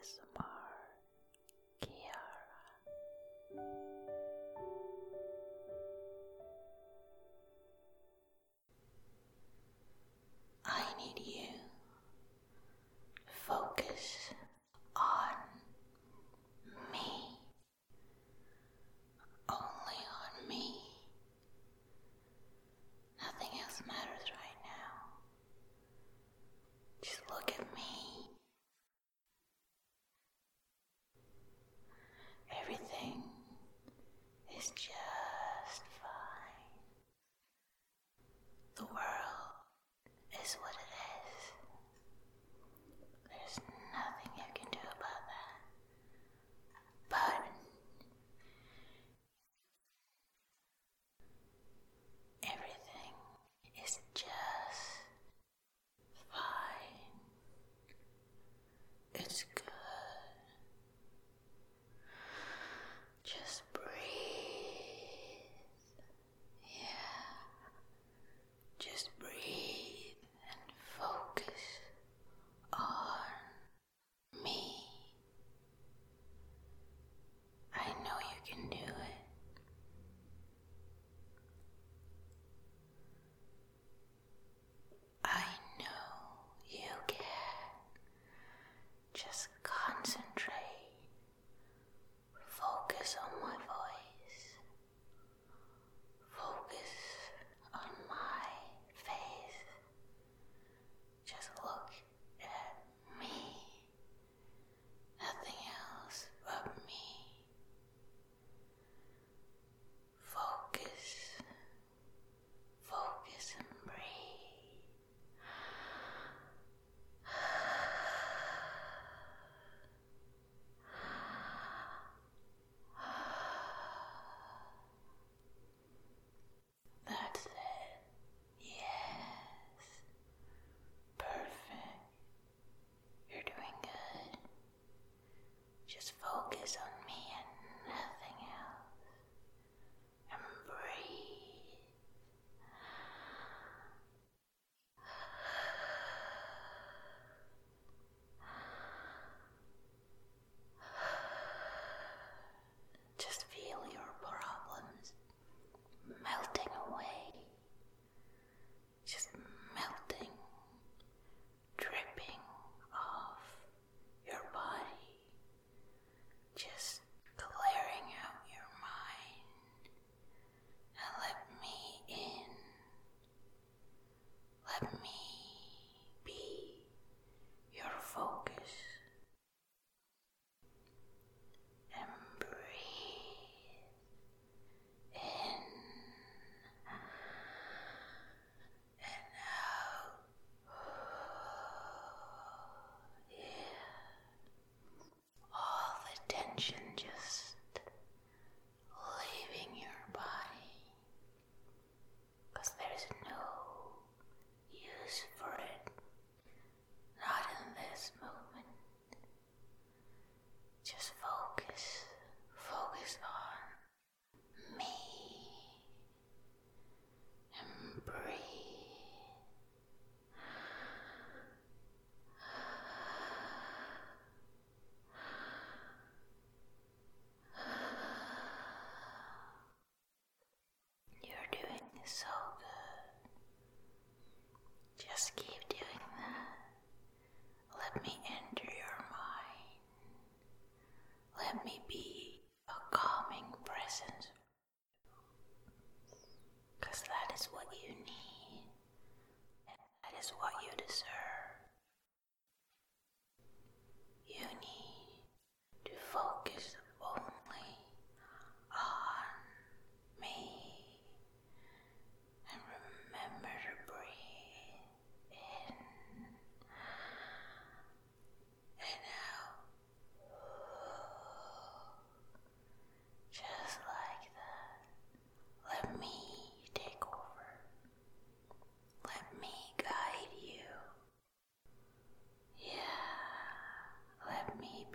ASMR Kiara. I need you to focus on me, only on me. Nothing else matters right now. Just look at me. Everything is just fine. The world is what it is. There's nothing you can do about that. But everything is just fine. It's good. Just breathe. Yeah. Just breathe and focus on me. I know you can do it. I know you can. Just concentrate. Focus on my voice. Focus on my face. Just look at me. Nothing else but me. Focus. Focus and breathe. That's it. Yes. Perfect. You're doing good. Just focus on me and nothing else. And breathe. Just feel your problems melting away. Just melting, dripping off your body. Just clearing out your mind. And let me in. Let me be your focus. And breathe in and out. Yeah. All the tension just leaving your body. 'Cause there's no use for it. Not in this moment. Just focus. Focus on me. And breathe. You're doing so good. Just keep doing that. Let me enter your mind. Let me be a calming presence. 'Cause that is what you need. And that is what you deserve. You need to focus only on me. And remember to breathe in and out. Just like that. Let me take over. Let me guide you. Yeah. Let me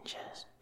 just